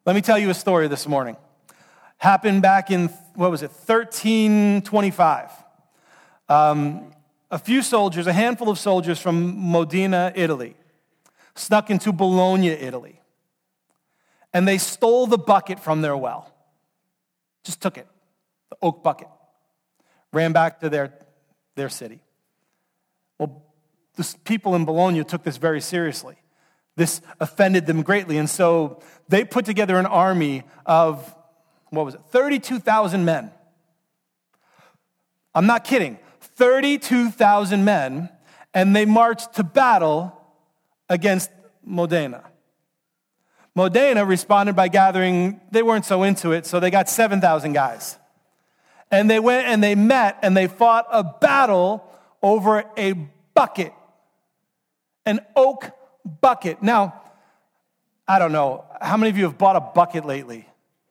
Let me tell you a story this morning. Happened back in, 1325. A few soldiers, a handful of soldiers from Modena, Italy, snuck into Bologna, Italy. And they stole the bucket from their well. Just took it, the oak bucket. Ran back to their city. Well, the people in Bologna took this very seriously. This offended them greatly, and so they put together an army of, 32,000 men. I'm not kidding. 32,000 men, and they marched to battle against Modena. Modena responded by gathering, they weren't so into it, so they got 7,000 guys. And they went and they met and they fought a battle over a bucket, an oak bucket. Now, I don't know, how many of you have bought a bucket lately?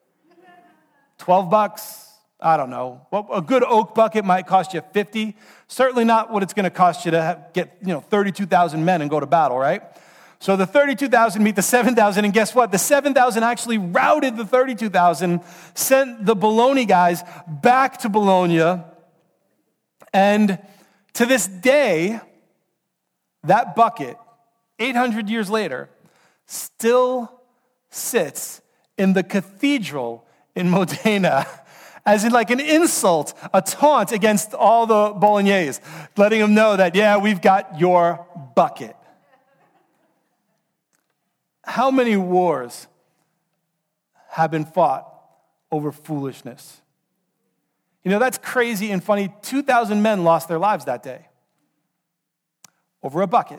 $12? I don't know. Well, a good oak bucket might cost you $50. Certainly not what it's going to cost you to get 32,000 men and go to battle, right? So the 32,000 meet the 7,000, and guess what? The 7,000 actually routed the 32,000, sent the Bologna guys back to Bologna, and to this day, that bucket, 800 years later, still sits in the cathedral in Modena, as in like an insult, a taunt against all the Bolognese, letting them know that, yeah, we've got your bucket. How many wars have been fought over foolishness? That's crazy and funny. 2,000 men lost their lives that day over a bucket.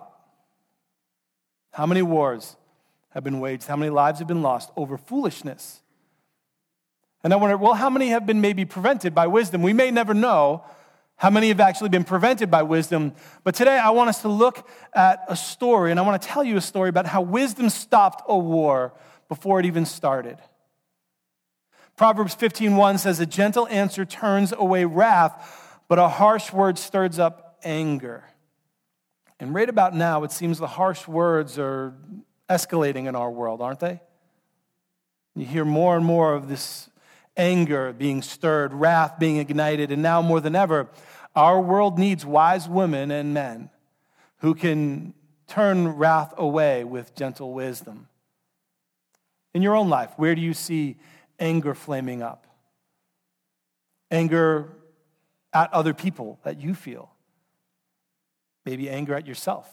How many wars have been waged? How many lives have been lost over foolishness? And I wonder, how many have been maybe prevented by wisdom? We may never know how many have actually been prevented by wisdom. But today I want us to look at a story, and I want to tell you a story about how wisdom stopped a war before it even started. Proverbs 15:1 says, "A gentle answer turns away wrath, but a harsh word stirs up anger." And right about now, it seems the harsh words are escalating in our world, aren't they? You hear more and more of this anger being stirred, wrath being ignited, and now more than ever, our world needs wise women and men who can turn wrath away with gentle wisdom. In your own life, where do you see anger flaming up? Anger at other people that you feel. Maybe anger at yourself.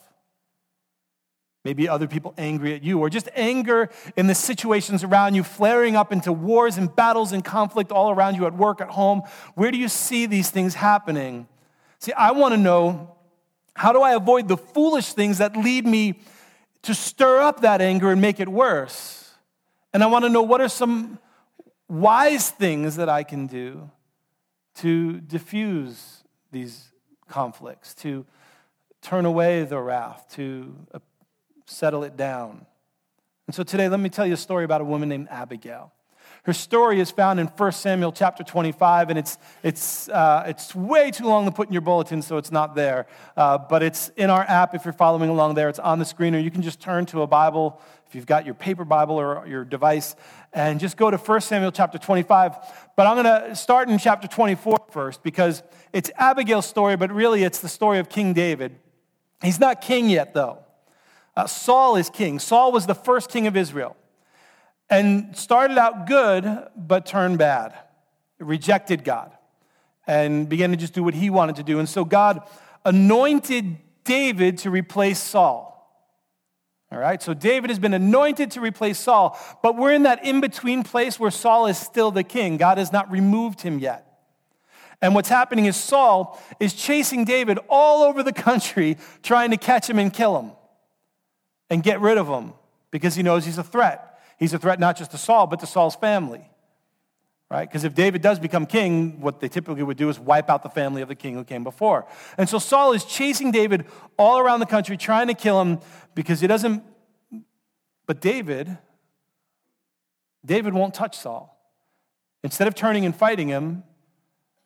Maybe other people angry at you, or just anger in the situations around you, flaring up into wars and battles and conflict all around you at work, at home. Where do you see these things happening? See, I want to know, how do I avoid the foolish things that lead me to stir up that anger and make it worse? And I want to know, what are some wise things that I can do to diffuse these conflicts, to turn away the wrath, to settle it down. And so today, let me tell you a story about a woman named Abigail. Her story is found in 1 Samuel chapter 25, and it's way too long to put in your bulletin, so it's not there. But it's in our app if you're following along there. It's on the screen, or you can just turn to a Bible if you've got your paper Bible or your device, and just go to 1 Samuel chapter 25. But I'm going to start in chapter 24 first, because it's Abigail's story, but really it's the story of King David. He's not king yet, though. Saul is king. Saul was the first king of Israel and started out good, but turned bad, rejected God, and began to just do what he wanted to do. And so God anointed David to replace Saul. All right, so David has been anointed to replace Saul, but we're in that in-between place where Saul is still the king. God has not removed him yet. And what's happening is Saul is chasing David all over the country, trying to catch him and kill him and get rid of him, because he knows he's a threat. He's a threat not just to Saul, but to Saul's family, right? Because if David does become king, what they typically would do is wipe out the family of the king who came before. And so Saul is chasing David all around the country, trying to kill him, because he doesn't, but David won't touch Saul. Instead of turning and fighting him,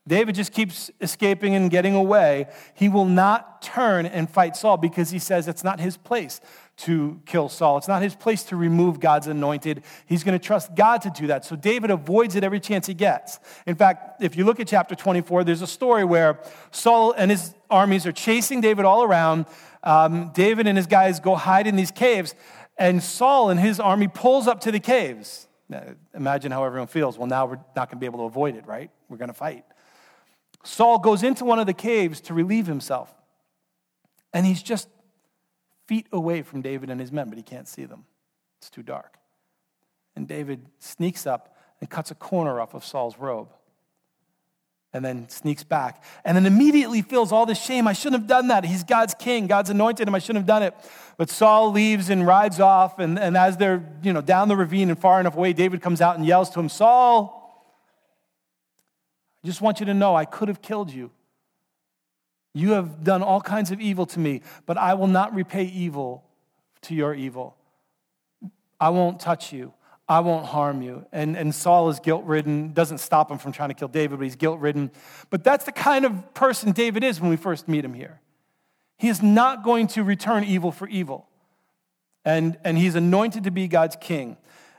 David just keeps escaping and getting away. He will not turn and fight Saul because he says it's not his place to kill Saul. It's not his place to remove God's anointed. He's going to trust God to do that. So David avoids it every chance he gets. In fact, if you look at chapter 24, there's a story where Saul and his armies are chasing David all around. David and his guys go hide in these caves, and Saul and his army pulls up to the caves. Now, imagine how everyone feels. Well, now we're not going to be able to avoid it, right? We're going to fight. Saul goes into one of the caves to relieve himself, and he's just feet away from David and his men, but he can't see them. It's too dark. And David sneaks up and cuts a corner off of Saul's robe, and then sneaks back, and then immediately feels all this shame. I shouldn't have done that. He's God's king. God's anointed him. I shouldn't have done it. But Saul leaves and rides off, and as they're down the ravine and far enough away, David comes out and yells to him, Saul, I just want you to know I could have killed you. You have done all kinds of evil to me, but I will not repay evil to your evil. I won't touch you. I won't harm you. And Saul is guilt-ridden. Doesn't stop him from trying to kill David, but he's guilt-ridden. But that's the kind of person David is when we first meet him here. He is not going to return evil for evil. And he's anointed to be God's king.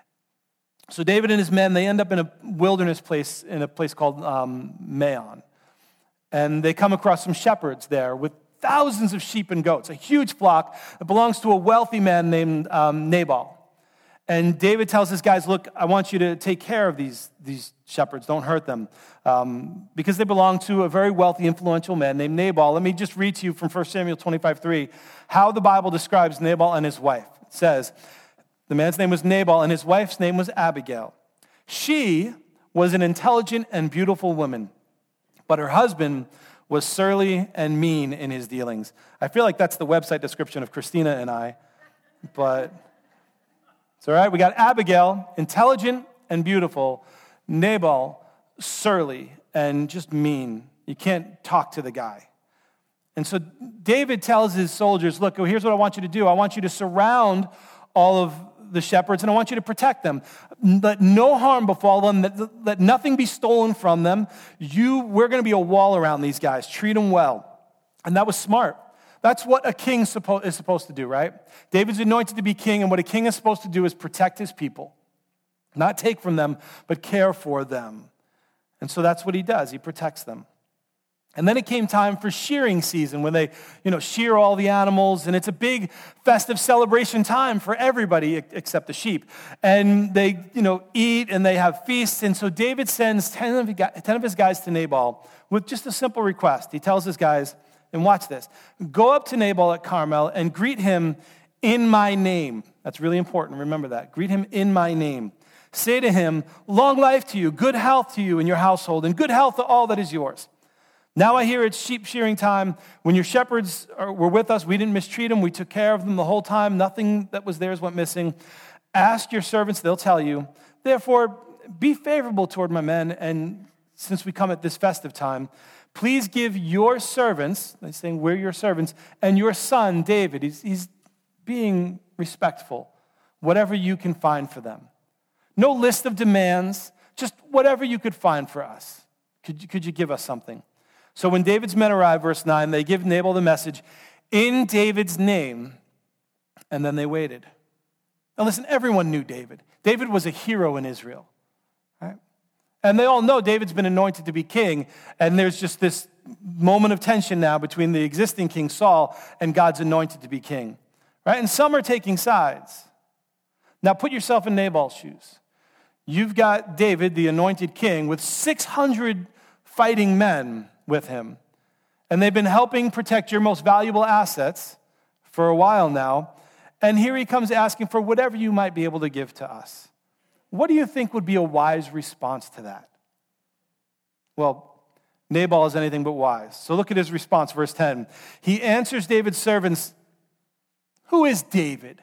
So David and his men, they end up in a wilderness place, in a place called Maon. And they come across some shepherds there with thousands of sheep and goats, a huge flock that belongs to a wealthy man named Nabal. And David tells his guys, look, I want you to take care of these shepherds. Don't hurt them. Because they belong to a very wealthy, influential man named Nabal. Let me just read to you from 1 Samuel 25:3 how the Bible describes Nabal and his wife. It says, the man's name was Nabal, and his wife's name was Abigail. She was an intelligent and beautiful woman, but her husband was surly and mean in his dealings. I feel like that's the website description of Christina and I, but it's all right. We got Abigail, intelligent and beautiful. Nabal, surly and just mean. You can't talk to the guy. And so David tells his soldiers, look, here's what I want you to do. I want you to surround all of the shepherds, and I want you to protect them. Let no harm befall them. Let nothing be stolen from them. We're going to be a wall around these guys. Treat them well. And that was smart. That's what a king is supposed to do, right? David's anointed to be king, and what a king is supposed to do is protect his people. Not take from them, but care for them. And so that's what he does. He protects them. And then it came time for shearing season when they, shear all the animals. And it's a big festive celebration time for everybody except the sheep. And they, eat and they have feasts. And so David sends 10 of his guys to Nabal with just a simple request. He tells his guys, and watch this, go up to Nabal at Carmel and greet him in my name. That's really important. Remember that. Greet him in my name. Say to him, long life to you, good health to you and your household, and good health to all that is yours. Now I hear it's sheep shearing time. When your shepherds were with us, we didn't mistreat them. We took care of them the whole time. Nothing that was theirs went missing. Ask your servants, they'll tell you. Therefore, be favorable toward my men. And since we come at this festive time, please give your servants, they're saying we're your servants, and your son, David, he's being respectful, whatever you can find for them. No list of demands, just whatever you could find for us. Could you give us something? So when David's men arrive, verse 9, they give Nabal the message in David's name, and then they waited. Now listen, everyone knew David. David was a hero in Israel, right? And they all know David's been anointed to be king, and there's just this moment of tension now between the existing king Saul and God's anointed to be king, right? And some are taking sides. Now put yourself in Nabal's shoes. You've got David, the anointed king, with 600 fighting men with him. And they've been helping protect your most valuable assets for a while now. And here he comes asking for whatever you might be able to give to us. What do you think would be a wise response to that? Well, Nabal is anything but wise. So look at his response, verse 10. He answers David's servants, who is David?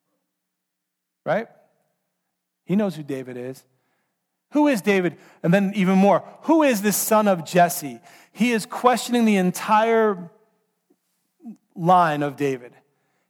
Right? He knows who David is. Who is David? And then even more, who is this son of Jesse? He is questioning the entire line of David.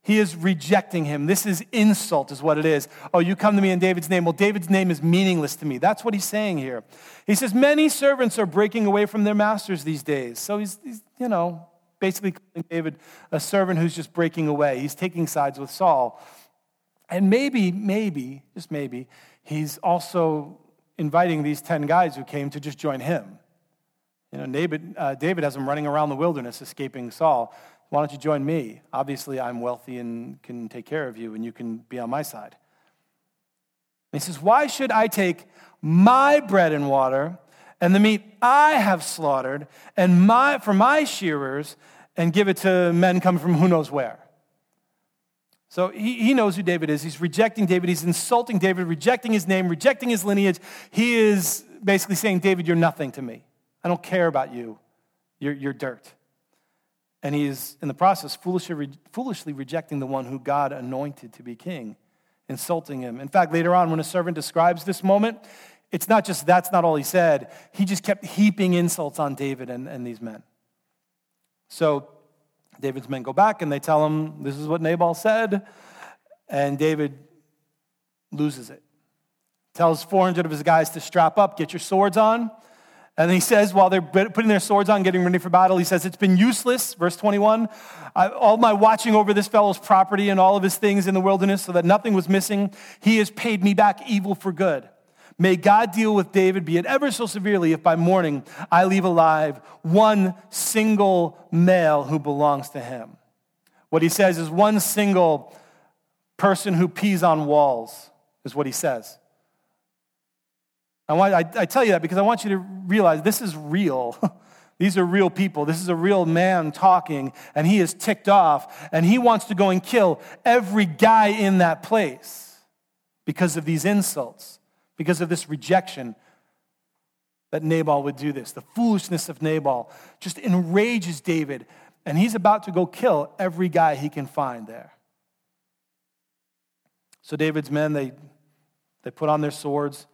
He is rejecting him. This is insult is what it is. Oh, you come to me in David's name. Well, David's name is meaningless to me. That's what he's saying here. He says, many servants are breaking away from their masters these days. So he's basically calling David a servant who's just breaking away. He's taking sides with Saul. And maybe, just maybe, he's also inviting these 10 guys who came to just join him. David has them running around the wilderness escaping Saul. Why don't you join me? Obviously, I'm wealthy and can take care of you, and you can be on my side. And he says, why should I take my bread and water and the meat I have slaughtered and for my shearers and give it to men coming from who knows where? So he knows who David is. He's rejecting David. He's insulting David, rejecting his name, rejecting his lineage. He is basically saying, David, you're nothing to me. I don't care about you. You're dirt. And he is, in the process, foolishly rejecting the one who God anointed to be king, insulting him. In fact, later on, when a servant describes this moment, it's not just that's not all he said. He just kept heaping insults on David and these men. So David's men go back and they tell him, this is what Nabal said. And David loses it. Tells 400 of his guys to strap up, get your swords on. And he says, while they're putting their swords on, getting ready for battle, he says, it's been useless, verse 21, all my watching over this fellow's property and all of his things in the wilderness so that nothing was missing. He has paid me back evil for good. May God deal with David, be it ever so severely, if by morning I leave alive one single male who belongs to him. What he says is one single person who pees on walls is what he says. I tell you that because I want you to realize this is real. These are real people. This is a real man talking, and he is ticked off, and he wants to go and kill every guy in that place because of these insults, because of this rejection that Nabal would do this. The foolishness of Nabal just enrages David, and he's about to go kill every guy he can find there. So David's men, they put on their swords,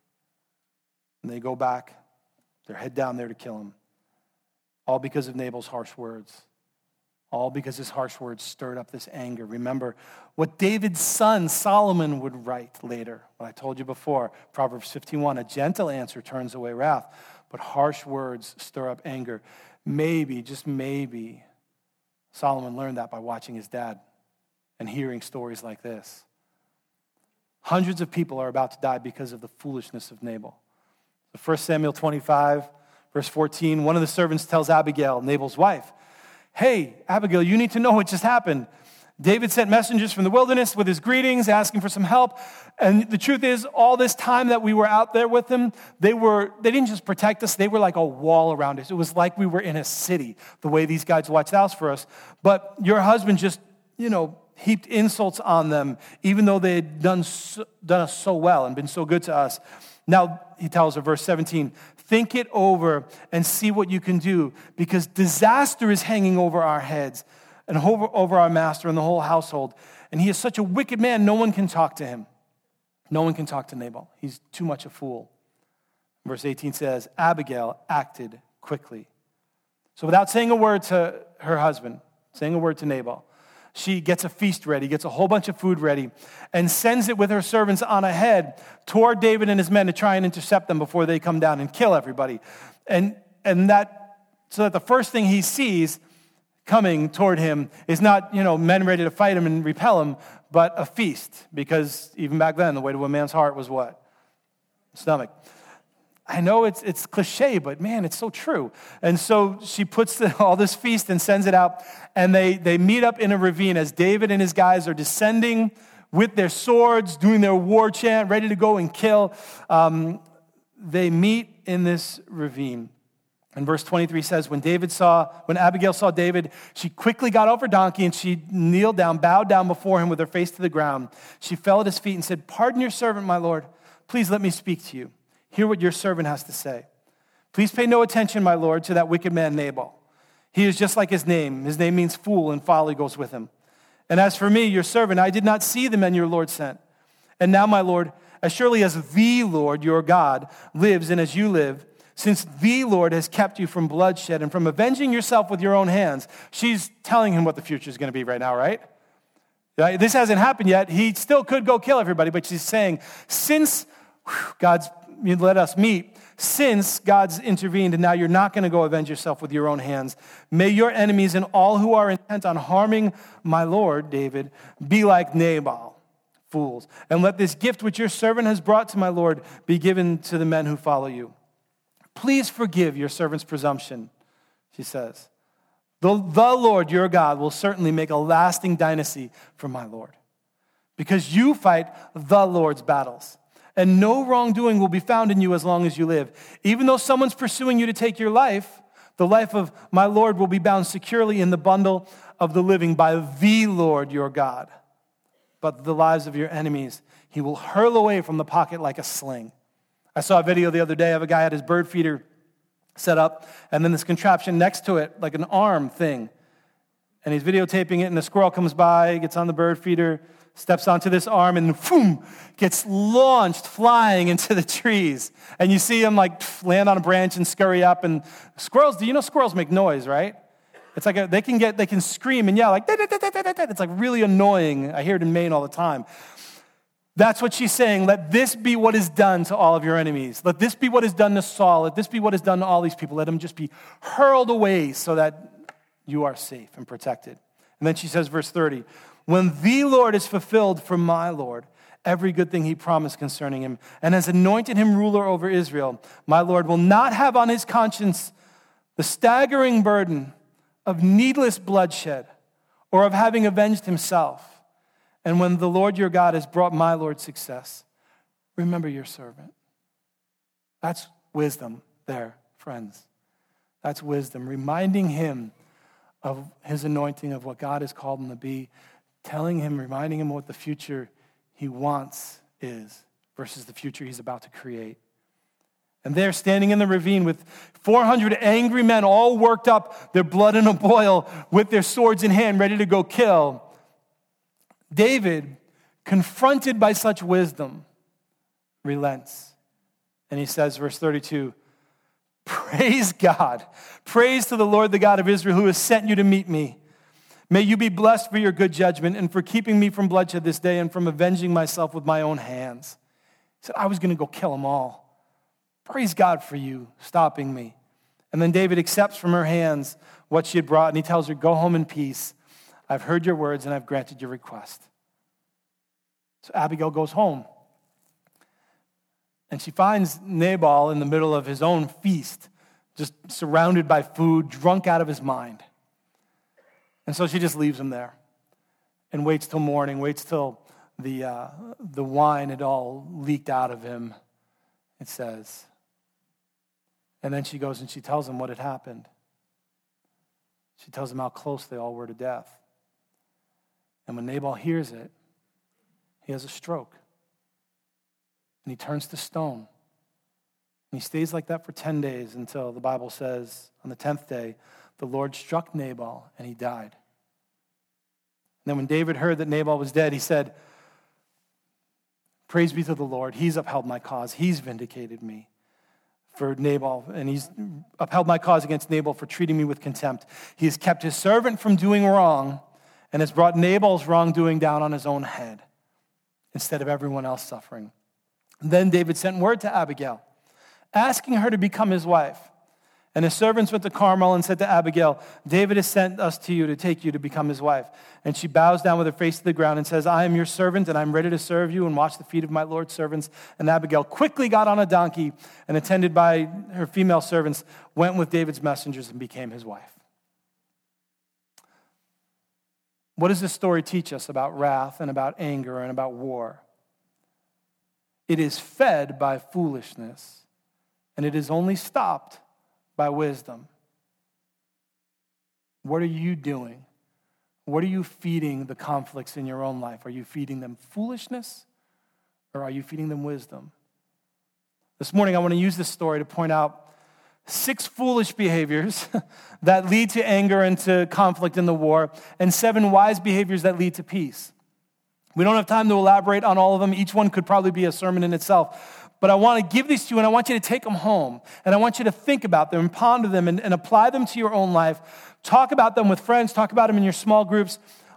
and they go back. They head down there to kill him. All because of Nabal's harsh words. All because his harsh words stirred up this anger. Remember what David's son Solomon would write later. What I told you before, Proverbs 51, a gentle answer turns away wrath, but harsh words stir up anger. Maybe, just maybe, Solomon learned that by watching his dad and hearing stories like this. Hundreds of people are about to die because of the foolishness of Nabal. 1 Samuel 25, verse 14, one of the servants tells Abigail, Nabal's wife, hey, Abigail, you need to know what just happened. David sent messengers from the wilderness with his greetings, asking for some help. And the truth is, all this time that we were out there with them, they didn't just protect us, they were like a wall around us. It was like we were in a city, the way these guys watched out for us. But your husband just, heaped insults on them, even though they had done us so well and been so good to us. Now, he tells her, verse 17, think it over and see what you can do, because disaster is hanging over our heads and over our master and the whole household. And he is such a wicked man, no one can talk to him. No one can talk to Nabal. He's too much a fool. Verse 18 says, Abigail acted quickly. So without saying a word to her husband, saying a word to Nabal, she gets a feast ready, gets a whole bunch of food ready, and sends it with her servants on ahead toward David and his men to try and intercept them before they come down and kill everybody. And that, so that the first thing he sees coming toward him is not, men ready to fight him and repel him, but a feast. Because even back then, the way to a man's heart was what? Stomach. I know it's cliche, but man, it's so true. And so she puts all this feast and sends it out, and they meet up in a ravine as David and his guys are descending with their swords, doing their war chant, ready to go and kill. They meet in this ravine. And verse 23 says, when Abigail saw David, she quickly got off her donkey and she kneeled down, bowed down before him with her face to the ground. She fell at his feet and said, pardon your servant, my lord. Please let me speak to you. Hear what your servant has to say. Please pay no attention, my lord, to that wicked man Nabal. He is just like his name. His name means fool, and folly goes with him. And as for me, your servant, I did not see the men your Lord sent. And now, my Lord, as surely as the Lord, your God, lives and as you live, since the Lord has kept you from bloodshed and from avenging yourself with your own hands. She's telling him what the future is going to be right now, right? Right? This hasn't happened yet. He still could go kill everybody, but she's saying, since God's let us meet, since God's intervened and now you're not going to go avenge yourself with your own hands, may your enemies and all who are intent on harming my Lord, David, be like Nabal, fools. And let this gift which your servant has brought to my Lord be given to the men who follow you. Please forgive your servant's presumption, she says. The Lord, your God, will certainly make a lasting dynasty for my Lord, because you fight the Lord's battles, and no wrongdoing will be found in you as long as you live. Even though someone's pursuing you to take your life, the life of my Lord will be bound securely in the bundle of the living by the Lord, your God. But the lives of your enemies he will hurl away from the pocket like a sling. I saw a video the other day of a guy had his bird feeder set up, and then this contraption next to it, like an arm thing. And he's videotaping it, and a squirrel comes by, gets on the bird feeder, steps onto this arm, and boom, gets launched flying into the trees. And you see him like land on a branch and scurry up. And squirrels, do you know squirrels make noise, right? It's like they can scream and yell like, it's like really annoying. I hear it in Maine all the time. That's what she's saying. Let this be what is done to all of your enemies. Let this be what is done to Saul. Let this be what is done to all these people. Let them just be hurled away so that you are safe and protected. And then she says, verse 30, when the Lord is fulfilled for my Lord, every good thing he promised concerning him, and has anointed him ruler over Israel, my Lord will not have on his conscience the staggering burden of needless bloodshed or of having avenged himself. And when the Lord your God has brought my Lord success, remember your servant. That's wisdom there, friends. That's wisdom. Reminding him of his anointing, of what God has called him to be, reminding him what the future he wants is versus the future he's about to create. And there, standing in the ravine with 400 angry men, all worked up, their blood in a boil, with their swords in hand, ready to go kill, David, confronted by such wisdom, relents. And he says, verse 32, praise God. Praise to the Lord, the God of Israel, who has sent you to meet me. May you be blessed for your good judgment and for keeping me from bloodshed this day and from avenging myself with my own hands. He said, I was going to go kill them all. Praise God for you stopping me. And then David accepts from her hands what she had brought, and he tells her, go home in peace. I've heard your words and I've granted your request. So Abigail goes home. And she finds Nabal in the middle of his own feast, just surrounded by food, drunk out of his mind. And so she just leaves him there and waits till morning, waits till the wine had all leaked out of him, it says. And then she goes and she tells him what had happened. She tells him how close they all were to death. And when Nabal hears it, he has a stroke. And he turns to stone. And he stays like that for 10 days until the Bible says on the 10th day, the Lord struck Nabal and he died. And then when David heard that Nabal was dead, he said, praise be to the Lord. He's upheld my cause. He's vindicated me for Nabal, and he's upheld my cause against Nabal for treating me with contempt. He has kept his servant from doing wrong and has brought Nabal's wrongdoing down on his own head instead of everyone else suffering. And then David sent word to Abigail, asking her to become his wife. And his servants went to Carmel and said to Abigail, David has sent us to you to take you to become his wife. And she bows down with her face to the ground and says, I am your servant, and I'm ready to serve you and wash the feet of my Lord's servants. And Abigail quickly got on a donkey and, attended by her female servants, went with David's messengers and became his wife. What does this story teach us about wrath and about anger and about war? It is fed by foolishness, and it is only stopped by wisdom. What are you doing? What are you feeding the conflicts in your own life? Are you feeding them foolishness, or are you feeding them wisdom? This morning I want to use this story to point out 6 foolish behaviors that lead to anger and to conflict in the war, and 7 wise behaviors that lead to peace. We don't have time to elaborate on all of them. Each one could probably be a sermon in itself. But I want to give these to you, and I want you to take them home. And I want you to think about them and ponder them and apply them to your own life. Talk about them with friends. Talk about them in your small groups.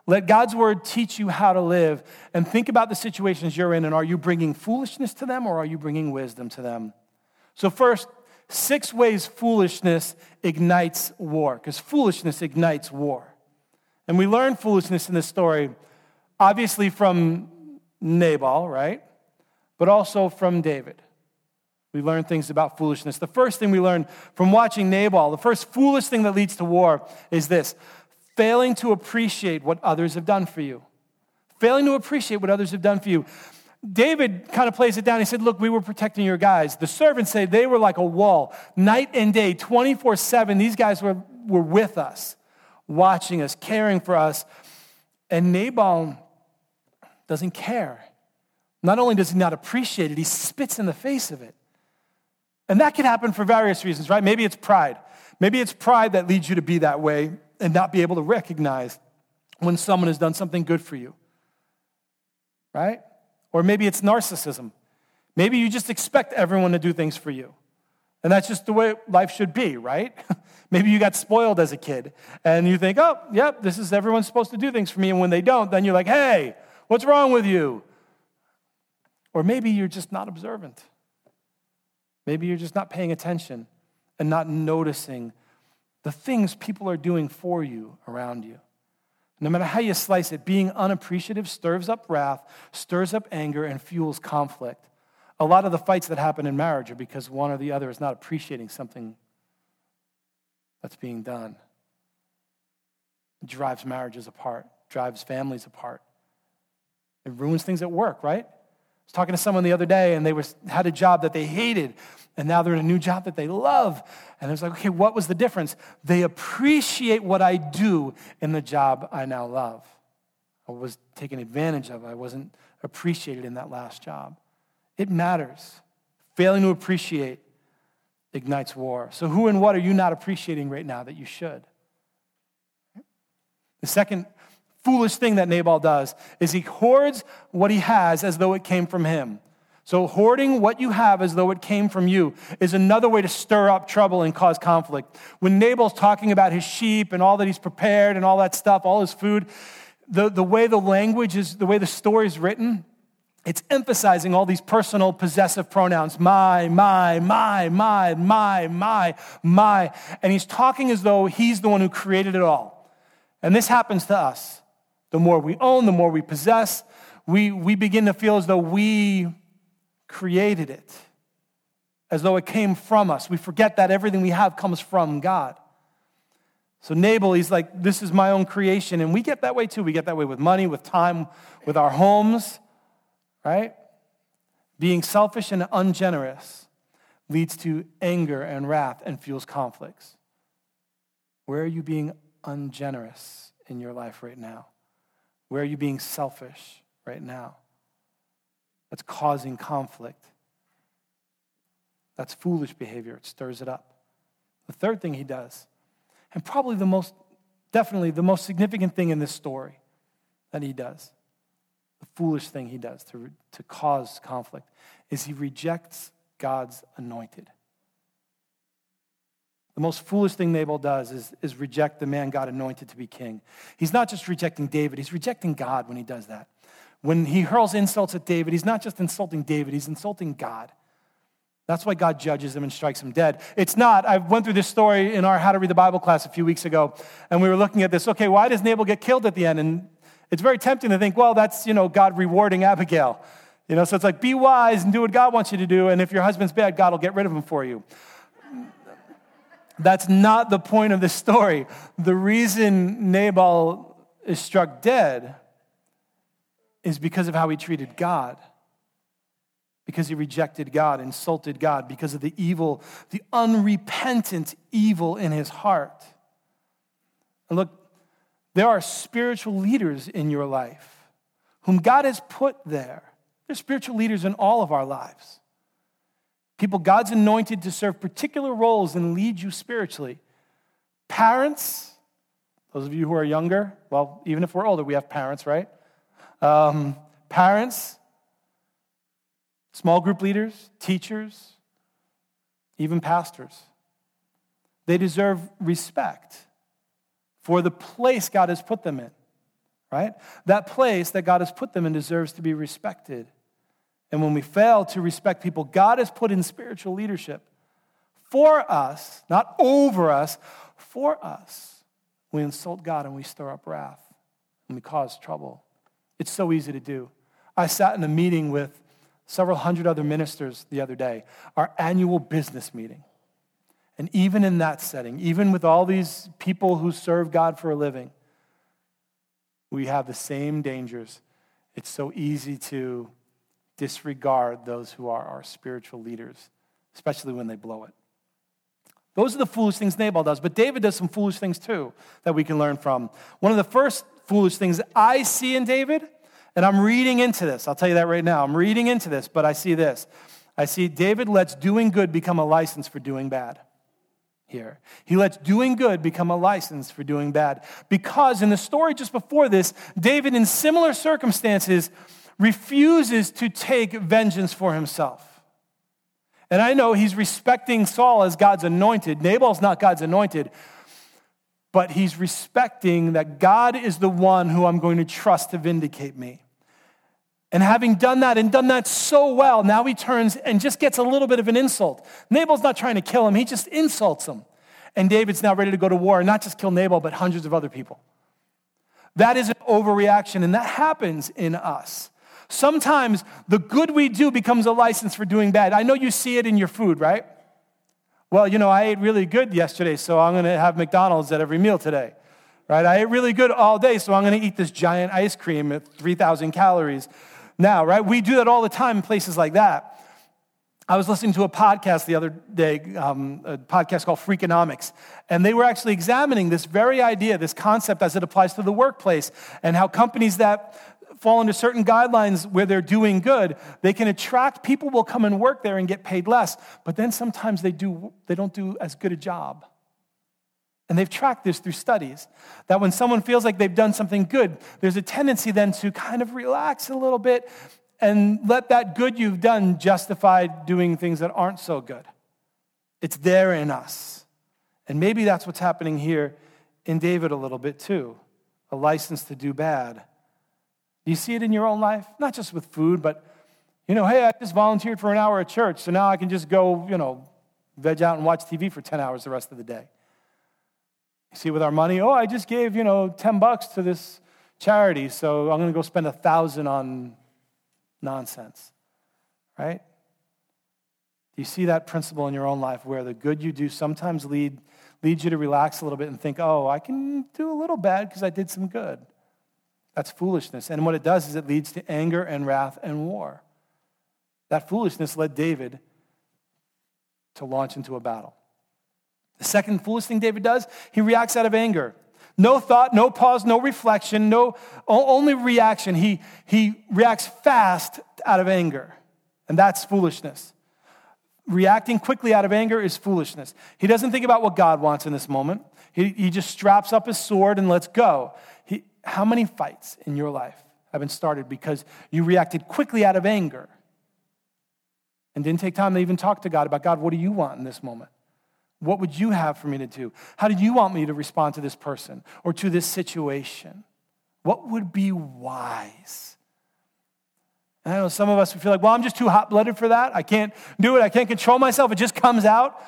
Let God's word teach you how to live, and think about the situations you're in, and are you bringing foolishness to them or are you bringing wisdom to them? So first, 6 ways foolishness ignites war, because foolishness ignites war. And we learn foolishness in this story, obviously from Nabal, right? But also from David. We learn things about foolishness. The first thing we learn from watching Nabal, the first foolish thing that leads to war is this: failing to appreciate what others have done for you. Failing to appreciate what others have done for you. David kind of plays it down. He said, look, we were protecting your guys. The servants say they were like a wall, night and day, 24/7. These guys were with us, watching us, caring for us. And Nabal doesn't care. Not only does he not appreciate it, he spits in the face of it. And that can happen for various reasons, right? Maybe it's pride. Maybe it's pride that leads you to be that way and not be able to recognize when someone has done something good for you, right? Or maybe it's narcissism. Maybe you just expect everyone to do things for you. And that's just the way life should be, right? Maybe you got spoiled as a kid and you think, oh, yep, this is everyone's supposed to do things for me. And when they don't, then you're like, hey, what's wrong with you? Or maybe you're just not observant. Maybe you're just not paying attention and not noticing the things people are doing for you around you. No matter how you slice it, being unappreciative stirs up wrath, stirs up anger, and fuels conflict. A lot of the fights that happen in marriage are because one or the other is not appreciating something that's being done. It drives marriages apart, drives families apart. It ruins things at work, right? I was talking to someone the other day, and they had a job that they hated, and now they're in a new job that they love. And I was like, okay, what was the difference? They appreciate what I do in the job I now love. I was taken advantage of. I wasn't appreciated in that last job. It matters. Failing to appreciate ignites war. So who and what are you not appreciating right now that you should? The second foolish thing that Nabal does is he hoards what he has as though it came from him. So hoarding what you have as though it came from you is another way to stir up trouble and cause conflict. When Nabal's talking about his sheep and all that he's prepared and all that stuff, all his food, the way the language is, the way the story is written, it's emphasizing all these personal possessive pronouns. My. And he's talking as though he's the one who created it all. And this happens to us. The more we own, the more we possess, we begin to feel as though we created it, as though it came from us. We forget that everything we have comes from God. So Nabal, he's like, this is my own creation. And we get that way too. We get that way with money, with time, with our homes, right? Being selfish and ungenerous leads to anger and wrath and fuels conflicts. Where are you being ungenerous in your life right now? Where are you being selfish right now? That's causing conflict. That's foolish behavior. It stirs it up. The third thing he does, and probably definitely the most significant thing in this story that he does, the foolish thing he does to cause conflict, is he rejects God's anointed. The most foolish thing Nabal does is reject the man God anointed to be king. He's not just rejecting David, he's rejecting God when he does that. When he hurls insults at David, he's not just insulting David, he's insulting God. That's why God judges him and strikes him dead. It's not. I went through this story in our How to Read the Bible class a few weeks ago, and we were looking at this. Okay, why does Nabal get killed at the end? And it's very tempting to think, well, that's, God rewarding Abigail. So it's like, be wise and do what God wants you to do, and if your husband's bad, God will get rid of him for you. That's not the point of this story. The reason Nabal is struck dead is because of how he treated God. Because he rejected God, insulted God, because of the evil, the unrepentant evil in his heart. And look, there are spiritual leaders in your life whom God has put there. There's spiritual leaders in all of our lives. People God's anointed to serve particular roles and lead you spiritually. Parents, those of you who are younger, well, even if we're older, we have parents, right? Parents, small group leaders, teachers, even pastors. They deserve respect for the place God has put them in. right? That place that God has put them in deserves to be respected. And when we fail to respect people God has put in spiritual leadership for us, not over us, for us, we insult God and we stir up wrath and we cause trouble. It's so easy to do. I sat in a meeting with several hundred other ministers the other day, our annual business meeting. And even in that setting, even with all these people who serve God for a living, we have the same dangers. It's so easy to disregard those who are our spiritual leaders, especially when they blow it. Those are the foolish things Nabal does, but David does some foolish things too that we can learn from. One of the first foolish things I see in David, and I'm reading into this, I'll tell you that right now, I'm reading into this, but I see this. I see David lets doing good become a license for doing bad. Here. He lets doing good become a license for doing bad. Because in the story just before this, David, in similar circumstances, refuses to take vengeance for himself. And I know he's respecting Saul as God's anointed. Nabal's not God's anointed. But he's respecting that God is the one who I'm going to trust to vindicate me. And having done that and done that so well, now he turns and just gets a little bit of an insult. Nabal's not trying to kill him. He just insults him. And David's now ready to go to war and not just kill Nabal, but hundreds of other people. That is an overreaction, and that happens in us. Sometimes the good we do becomes a license for doing bad. I know you see it in your food, right? Well, I ate really good yesterday, so I'm going to have McDonald's at every meal today. Right? I ate really good all day, so I'm going to eat this giant ice cream at 3,000 calories. Now, right, we do that all the time in places like that. I was listening to a podcast the other day, a podcast called Freakonomics, and they were actually examining this very idea, this concept as it applies to the workplace, and how companies that fall into certain guidelines where they're doing good, they can attract, people will come and work there and get paid less, but then sometimes they don't do as good a job. And they've tracked this through studies, that when someone feels like they've done something good, there's a tendency then to kind of relax a little bit and let that good you've done justify doing things that aren't so good. It's there in us. And maybe that's what's happening here in David a little bit too, a license to do bad. Do you see it in your own life? Not just with food, but, hey, I just volunteered for an hour at church, so now I can just go, veg out and watch TV for 10 hours the rest of the day. See, with our money, I just gave, $10 to this charity, so I'm going to go spend $1,000 on nonsense, right? Do you see that principle in your own life where the good you do sometimes leads you to relax a little bit and think, I can do a little bad because I did some good? That's foolishness. And what it does is it leads to anger and wrath and war. That foolishness led David to launch into a battle. The second foolish thing David does, he reacts out of anger. No thought, no pause, no reflection, only reaction. He reacts fast out of anger, and that's foolishness. Reacting quickly out of anger is foolishness. He doesn't think about what God wants in this moment. He just straps up his sword and lets go. How many fights in your life have been started because you reacted quickly out of anger and didn't take time to even talk to God about, God, what do you want in this moment? What would you have for me to do? How do you want me to respond to this person or to this situation? What would be wise? And I know some of us feel like, I'm just too hot-blooded for that. I can't do it. I can't control myself. It just comes out.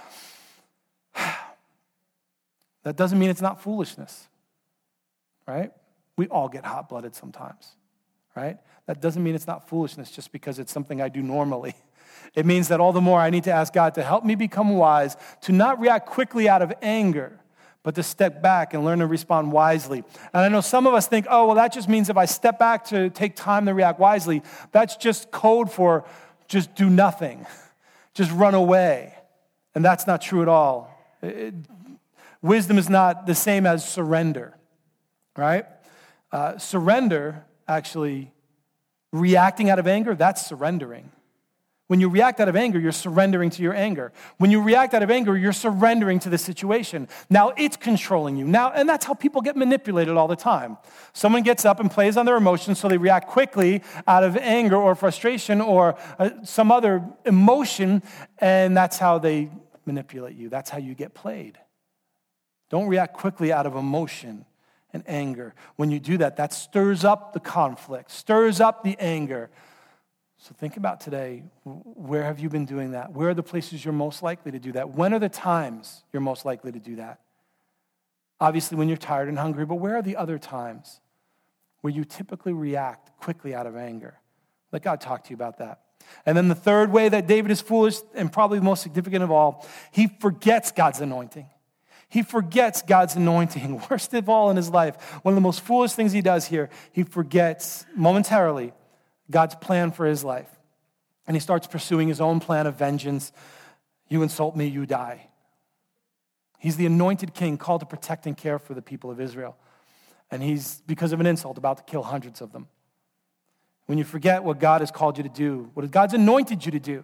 That doesn't mean it's not foolishness, right? We all get hot-blooded sometimes, right? That doesn't mean it's not foolishness just because it's something I do normally. It means that all the more I need to ask God to help me become wise, to not react quickly out of anger, but to step back and learn to respond wisely. And I know some of us think, that just means if I step back to take time to react wisely, that's just code for just do nothing, just run away. And that's not true at all. Wisdom is not the same as surrender, right? Surrender, actually, reacting out of anger, that's surrendering. When you react out of anger, you're surrendering to your anger. When you react out of anger, you're surrendering to the situation. Now it's controlling you. And that's how people get manipulated all the time. Someone gets up and plays on their emotions, so they react quickly out of anger or frustration or some other emotion, and that's how they manipulate you. That's how you get played. Don't react quickly out of emotion. and anger. When you do that, that stirs up the conflict, stirs up the anger. So think about today, where have you been doing that? Where are the places you're most likely to do that? When are the times you're most likely to do that? Obviously when you're tired and hungry, but where are the other times where you typically react quickly out of anger? Let God talk to you about that. And then the third way that David is foolish, and probably the most significant of all, he forgets God's anointing. He forgets God's anointing. Worst of all in his life, one of the most foolish things he does here, he forgets momentarily God's plan for his life. And he starts pursuing his own plan of vengeance. You insult me, you die. He's the anointed king called to protect and care for the people of Israel. And he's, because of an insult, about to kill hundreds of them. When you forget what God has called you to do, what God's anointed you to do,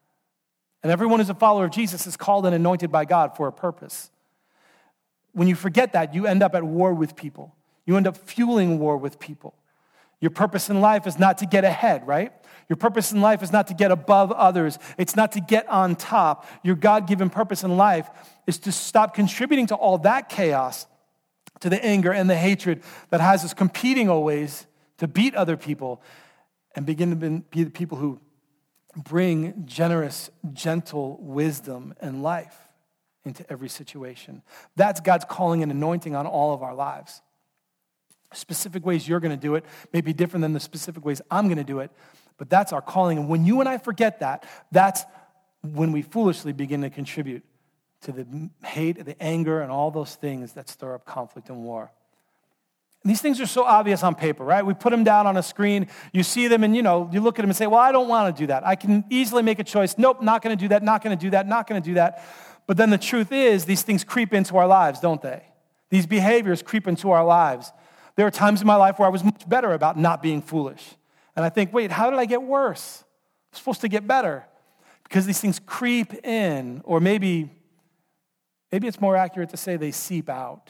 and everyone who's a follower of Jesus is called and anointed by God for a purpose. When you forget that, you end up at war with people. You end up fueling war with people. Your purpose in life is not to get ahead, right? Your purpose in life is not to get above others. It's not to get on top. Your God-given purpose in life is to stop contributing to all that chaos, to the anger and the hatred that has us competing always to beat other people, and begin to be the people who bring generous, gentle wisdom and life into every situation. That's God's calling and anointing on all of our lives. Specific ways you're going to do it may be different than the specific ways I'm going to do it, but that's our calling. And when you and I forget that, that's when we foolishly begin to contribute to the hate, the anger, and all those things that stir up conflict and war. And these things are so obvious on paper, right? We put them down on a screen, you see them, and you look at them and say, well, I don't want to do that. I can easily make a choice. Nope, not going to do that, not going to do that, not going to do that. But then the truth is, these things creep into our lives, don't they? These behaviors creep into our lives. There are times in my life where I was much better about not being foolish. And I think, wait, how did I get worse? I'm supposed to get better. Because these things creep in, or maybe it's more accurate to say they seep out.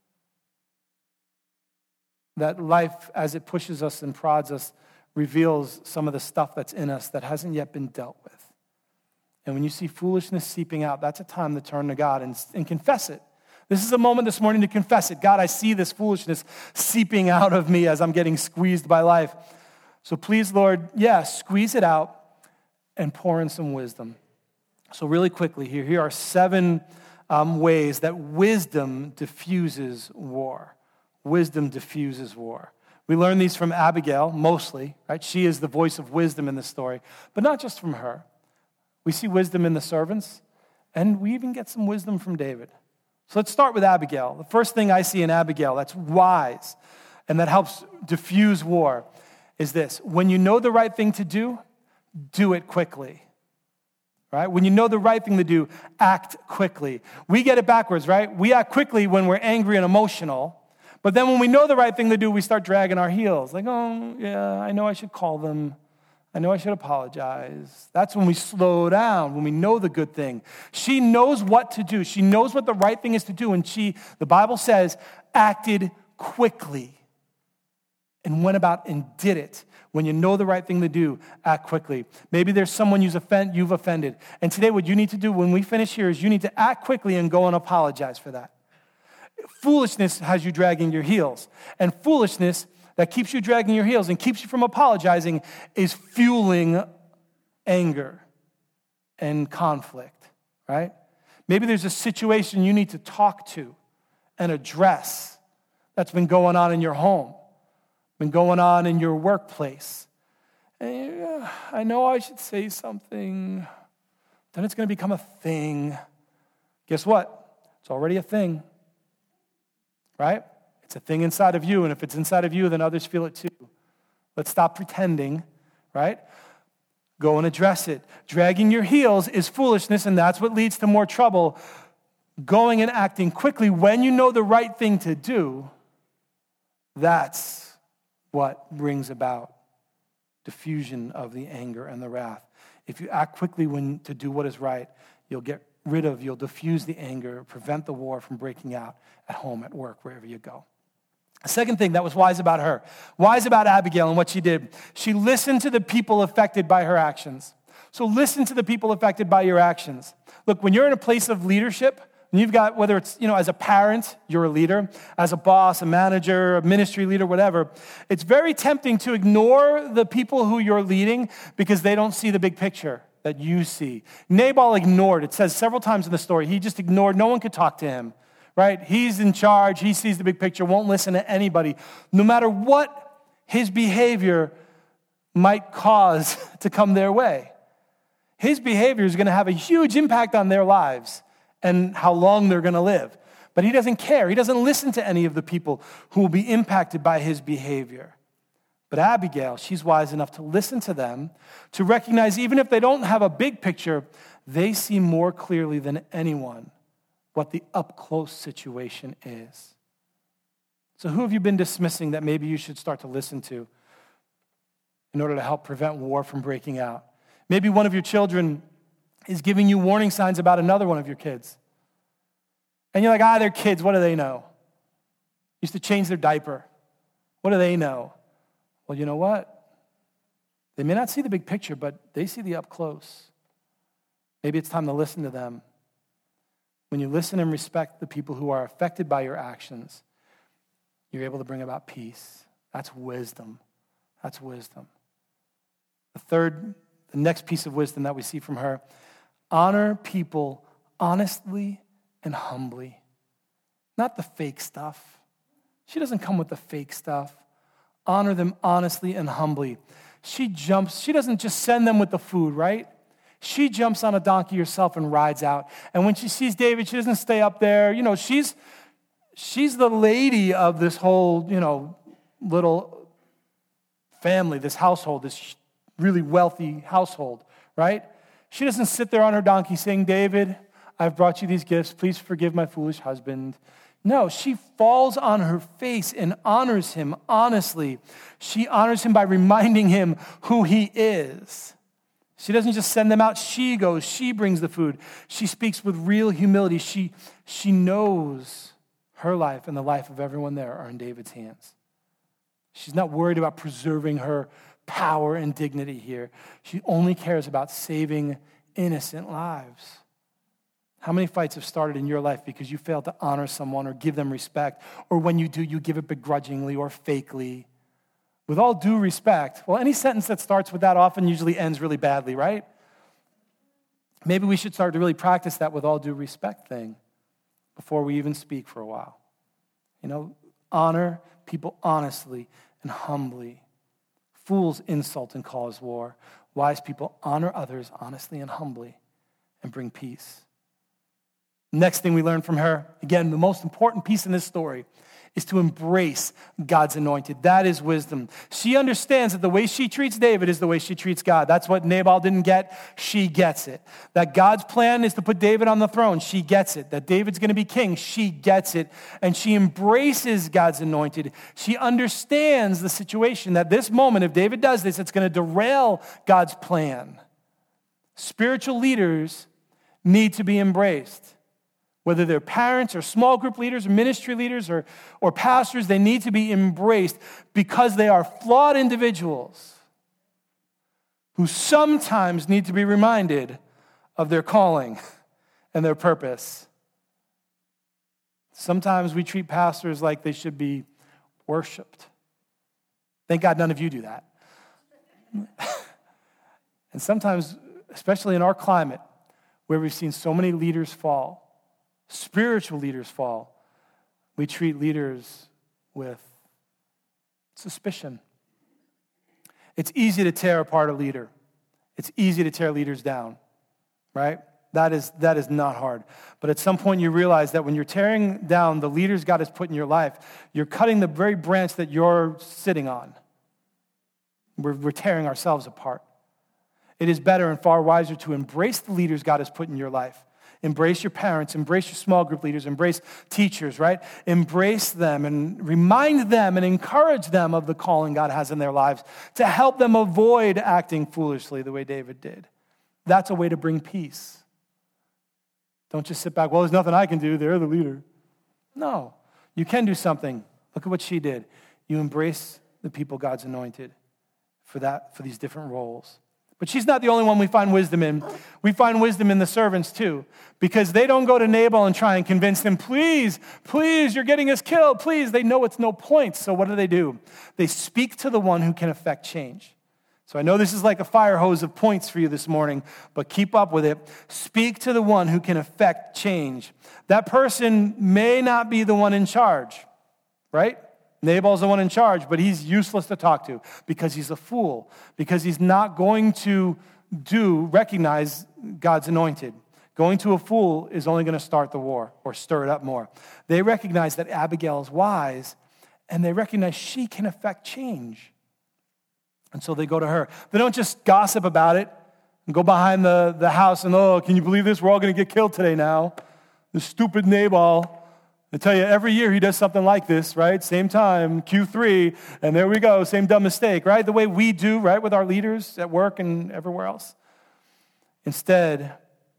That life, as it pushes us and prods us, reveals some of the stuff that's in us that hasn't yet been dealt with. And when you see foolishness seeping out, that's a time to turn to God and confess it. This is a moment this morning to confess it. God, I see this foolishness seeping out of me as I'm getting squeezed by life. So please, Lord, squeeze it out and pour in some wisdom. So really quickly here are 7 ways that wisdom diffuses war. Wisdom diffuses war. We learn these from Abigail, mostly, right? She is the voice of wisdom in this story, but not just from her. We see wisdom in the servants, and we even get some wisdom from David. So let's start with Abigail. The first thing I see in Abigail that's wise and that helps diffuse war is this. When you know the right thing to do it quickly. Right? When you know the right thing to do, act quickly. We get it backwards, right? We act quickly when we're angry and emotional, but then when we know the right thing to do, we start dragging our heels. Like, oh, yeah, I know I should call them. I know I should apologize. That's when we slow down, when we know the good thing. She knows what to do. She knows what the right thing is to do, and the Bible says, acted quickly and went about and did it. When you know the right thing to do, act quickly. Maybe there's someone you've offended. And today what you need to do when we finish here is you need to act quickly and go and apologize for that. Foolishness has you dragging your heels. And foolishness that keeps you dragging your heels and keeps you from apologizing is fueling anger and conflict, right? Maybe there's a situation you need to talk to and address that's been going on in your home, been going on in your workplace. And I know I should say something, then it's going to become a thing. Guess what? It's already a thing, right? It's a thing inside of you, and if it's inside of you, then others feel it too. Let's stop pretending, right? Go and address it. Dragging your heels is foolishness, and that's what leads to more trouble. Going and acting quickly when you know the right thing to do, that's what brings about diffusion of the anger and the wrath. If you act quickly to do what is right, you'll diffuse the anger, prevent the war from breaking out at home, at work, wherever you go. The second thing that was wise about her, wise about Abigail and what she did, she listened to the people affected by her actions. So listen to the people affected by your actions. Look, when you're in a place of leadership, And you've got, whether it's, as a parent, you're a leader, as a boss, a manager, a ministry leader, whatever, it's very tempting to ignore the people who you're leading because they don't see the big picture that you see. Nabal ignored. It says several times in the story, he just ignored. No one could talk to him, right? He's in charge. He sees the big picture, won't listen to anybody. No matter what his behavior might cause to come their way. His behavior is going to have a huge impact on their lives and how long they're going to live. But he doesn't care. He doesn't listen to any of the people who will be impacted by his behavior. But Abigail, she's wise enough to listen to them, to recognize even if they don't have a big picture, they see more clearly than anyone what the up-close situation is. So who have you been dismissing that maybe you should start to listen to in order to help prevent war from breaking out? Maybe one of your children is giving you warning signs about another one of your kids. And you're like, they're kids, what do they know? Used to change their diaper. What do they know? Well, you know what? They may not see the big picture, but they see the up close. Maybe it's time to listen to them. When you listen and respect the people who are affected by your actions, you're able to bring about peace. That's wisdom. That's wisdom. The next piece of wisdom that we see from her, honor people honestly and humbly. Not the fake stuff. She doesn't come with the fake stuff. Honor them honestly and humbly. She doesn't just send them with the food, right? She jumps on a donkey herself and rides out. And when she sees David, she doesn't stay up there. She's the lady of this whole, little family, this household, this really wealthy household, right? She doesn't sit there on her donkey saying, David, I've brought you these gifts. Please forgive my foolish husband. No, she falls on her face and honors him honestly. She honors him by reminding him who he is. She doesn't just send them out. She goes. She brings the food. She speaks with real humility. She knows her life and the life of everyone there are in David's hands. She's not worried about preserving her power and dignity here. She only cares about saving innocent lives. How many fights have started in your life because you failed to honor someone or give them respect, or when you do, you give it begrudgingly or fakely? With all due respect, well, any sentence that starts with that often usually ends really badly, right? Maybe we should start to really practice that with all due respect thing before we even speak for a while. Honor people honestly and humbly. Fools insult and cause war. Wise people honor others honestly and humbly and bring peace. Next thing we learn from her, again, the most important piece in this story is to embrace God's anointed. That is wisdom. She understands that the way she treats David is the way she treats God. That's what Nabal didn't get. She gets it. That God's plan is to put David on the throne. She gets it. That David's going to be king. She gets it. And she embraces God's anointed. She understands the situation that this moment, if David does this, it's going to derail God's plan. Spiritual leaders need to be embraced. Whether they're parents or small group leaders or ministry leaders or pastors, they need to be embraced because they are flawed individuals who sometimes need to be reminded of their calling and their purpose. Sometimes we treat pastors like they should be worshiped. Thank God none of you do that. And sometimes, especially in our climate, where we've seen so many leaders fall, spiritual leaders fall, we treat leaders with suspicion. It's easy to tear apart a leader. It's easy to tear leaders down, right? That is not hard. But at some point you realize that when you're tearing down the leaders God has put in your life, you're cutting the very branch that you're sitting on. We're tearing ourselves apart. It is better and far wiser to embrace the leaders God has put in your life. Embrace your parents, embrace your small group leaders, embrace teachers, right? Embrace them and remind them and encourage them of the calling God has in their lives to help them avoid acting foolishly the way David did. That's a way to bring peace. Don't just sit back, well, there's nothing I can do, they're the leader. No, you can do something. Look at what she did. You embrace the people God's anointed for these different roles. But she's not the only one we find wisdom in. We find wisdom in the servants too, because they don't go to Nabal and try and convince him, please, you're getting us killed, please. They know it's no point. So what do? They speak to the one who can effect change. So I know this is like a fire hose of points for you this morning, but keep up with it. Speak to the one who can effect change. That person may not be the one in charge, right? Nabal's the one in charge, but he's useless to talk to because he's a fool, because he's not going to recognize God's anointed. Going to a fool is only going to start the war or stir it up more. They recognize that Abigail is wise, and they recognize she can effect change. And so they go to her. They don't just gossip about it and go behind the house and, oh, can you believe this? We're all going to get killed today now. The stupid Nabal. I tell you, every year he does something like this, right? Same time, Q3, and there we go, same dumb mistake, right? The way we do, right, with our leaders at work and everywhere else. Instead,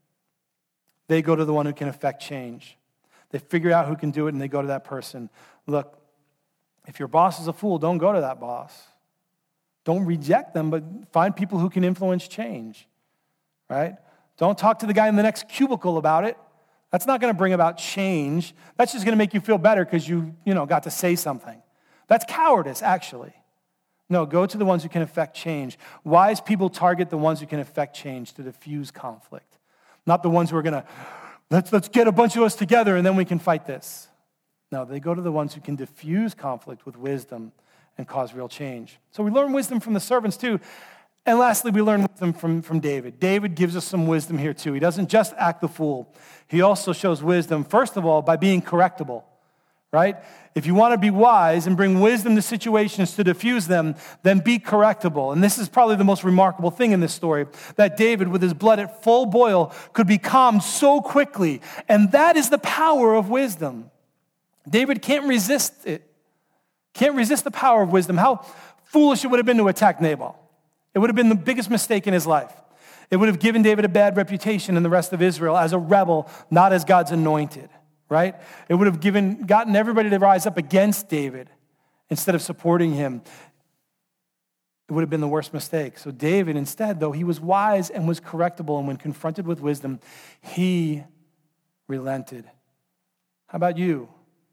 they go to the one who can effect change. They figure out who can do it, and they go to that person. Look, if your boss is a fool, don't go to that boss. Don't reject them, but find people who can influence change, right? Don't talk to the guy in the next cubicle about it. That's not going to bring about change. That's just going to make you feel better because you got to say something. That's cowardice, actually. No, go to the ones who can effect change. Wise people target the ones who can effect change to diffuse conflict, not the ones who are going to, let's get a bunch of us together and then we can fight this. No, they go to the ones who can diffuse conflict with wisdom and cause real change. So we learn wisdom from the servants too. And lastly, we learn wisdom from David. David gives us some wisdom here too. He doesn't just act the fool. He also shows wisdom, first of all, by being correctable, right? If you want to be wise and bring wisdom to situations to diffuse them, then be correctable. And this is probably the most remarkable thing in this story, that David, with his blood at full boil, could be calmed so quickly. And that is the power of wisdom. David can't resist it. Can't resist the power of wisdom. How foolish it would have been to attack Nabal. It would have been the biggest mistake in his life. It would have given David a bad reputation in the rest of Israel as a rebel, not as God's anointed, right? It would have gotten everybody to rise up against David instead of supporting him. It would have been the worst mistake. So David, instead, though he was wise and was correctable, and when confronted with wisdom, he relented. How about you?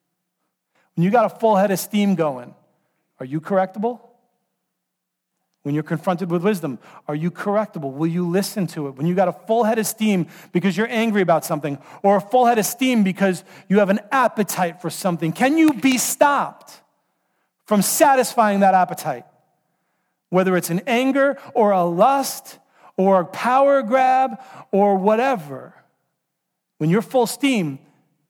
When you got a full head of steam going, are you correctable? When you're confronted with wisdom, are you correctable? Will you listen to it? When you got a full head of steam because you're angry about something, or a full head of steam because you have an appetite for something, can you be stopped from satisfying that appetite? Whether it's an anger or a lust or a power grab or whatever. When you're full steam,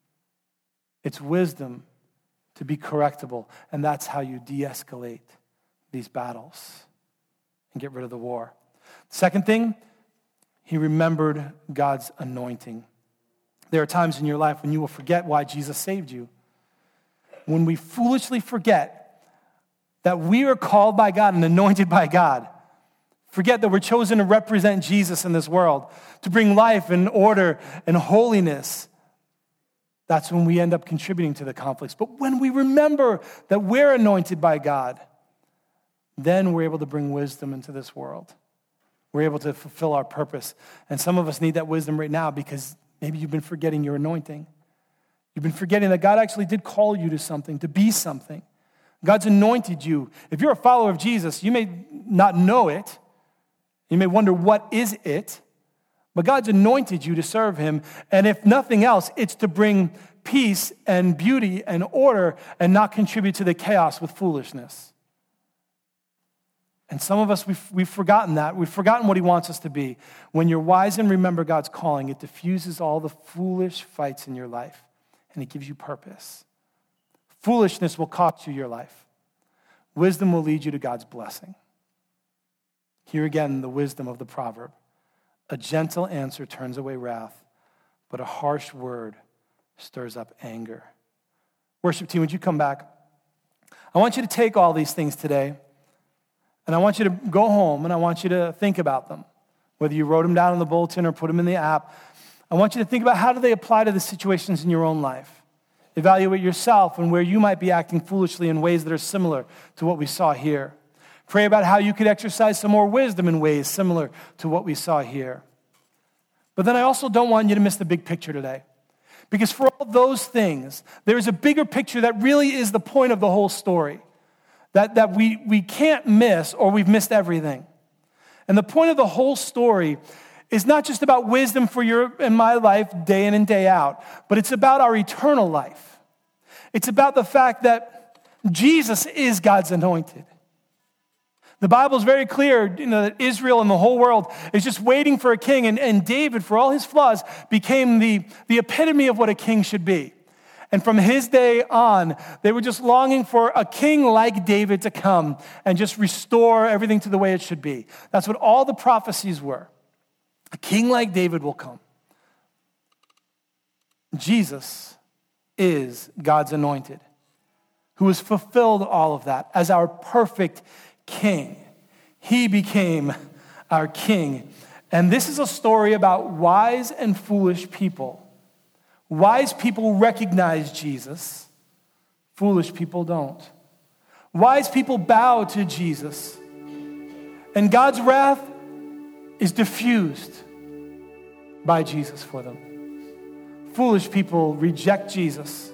it's wisdom to be correctable, and that's how you de-escalate these battles and get rid of the war. Second thing, he remembered God's anointing. There are times in your life when you will forget why Jesus saved you. When we foolishly forget that we are called by God and anointed by God, forget that we're chosen to represent Jesus in this world, to bring life and order and holiness, that's when we end up contributing to the conflicts. But when we remember that we're anointed by God, then we're able to bring wisdom into this world. We're able to fulfill our purpose. And some of us need that wisdom right now because maybe you've been forgetting your anointing. You've been forgetting that God actually did call you to something, to be something. God's anointed you. If you're a follower of Jesus, you may not know it. You may wonder, what is it? But God's anointed you to serve him. And if nothing else, it's to bring peace and beauty and order and not contribute to the chaos with foolishness. And some of us, we've forgotten that. We've forgotten what he wants us to be. When you're wise and remember God's calling, it diffuses all the foolish fights in your life, and it gives you purpose. Foolishness will cost you your life. Wisdom will lead you to God's blessing. Here again, the wisdom of the proverb. A gentle answer turns away wrath, but a harsh word stirs up anger. Worship team, would you come back? I want you to take all these things today, and I want you to go home, and I want you to think about them. Whether you wrote them down in the bulletin or put them in the app, I want you to think about how do they apply to the situations in your own life. Evaluate yourself and where you might be acting foolishly in ways that are similar to what we saw here. Pray about how you could exercise some more wisdom in ways similar to what we saw here. But then I also don't want you to miss the big picture today. Because for all those things, there is a bigger picture that really is the point of the whole story that we can't miss, or we've missed everything. And the point of the whole story is not just about wisdom for your and my life day in and day out, but it's about our eternal life. It's about the fact that Jesus is God's anointed. The Bible is very clear, that Israel and the whole world is just waiting for a king, and David, for all his flaws, became the epitome of what a king should be. And from his day on, they were just longing for a king like David to come and just restore everything to the way it should be. That's what all the prophecies were. A king like David will come. Jesus is God's anointed, who has fulfilled all of that as our perfect king. He became our king. And this is a story about wise and foolish people. Wise people recognize Jesus. Foolish people don't. Wise people bow to Jesus. And God's wrath is diffused by Jesus for them. Foolish people reject Jesus.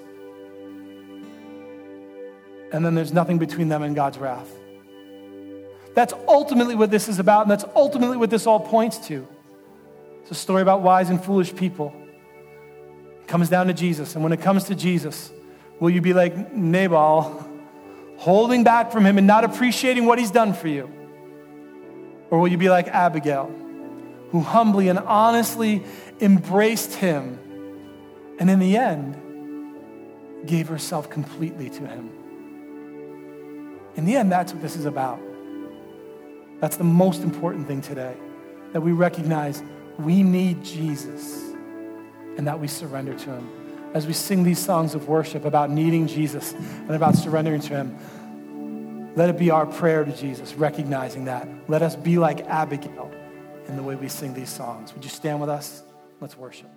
And then there's nothing between them and God's wrath. That's ultimately what this is about, and that's ultimately what this all points to. It's a story about wise and foolish people. It comes down to Jesus, and when it comes to Jesus, will you be like Nabal, holding back from him and not appreciating what he's done for you? Or will you be like Abigail, who humbly and honestly embraced him, and in the end, gave herself completely to him? In the end, that's what this is about. That's the most important thing today, that we recognize we need Jesus and that we surrender to him. As we sing these songs of worship about needing Jesus and about surrendering to him, let it be our prayer to Jesus, recognizing that. Let us be like Abigail in the way we sing these songs. Would you stand with us? Let's worship.